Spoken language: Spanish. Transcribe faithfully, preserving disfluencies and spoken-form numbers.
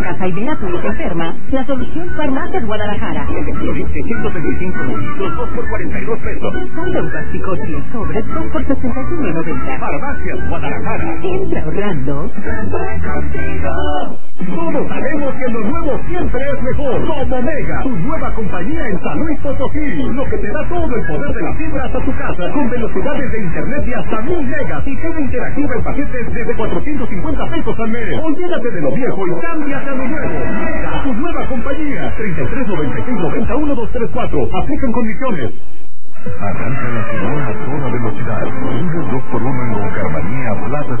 casa y ve a tu hija enferma, la solución Farmacias Guadalajara. Electrolit de ciento veinticinco mililitros, dos por cuarenta y dos pesos. Salda un básico diez sobres, dos por sesenta y uno noventa. Farmacias Guadalajara. Entra ahorrando. Todos sabemos que lo nuevo siempre es mejor. Como Mega, tu nueva compañía en San Luis Potosí. Lo que te da todo el poder de la fibra hasta tu casa, con velocidades de internet de hasta mil megas y TV interactiva en paquetes desde cuatrocientos cincuenta pesos al mes. Olvídate de lo viejo y cámbiate a lo nuevo. Mega, tu nueva compañía. treinta y tres noventa y seis noventa uno dos tres cuatro. Aplican condiciones. Arranca la ciudad a toda velocidad. Un dos por uno en Con Carmanía Plaza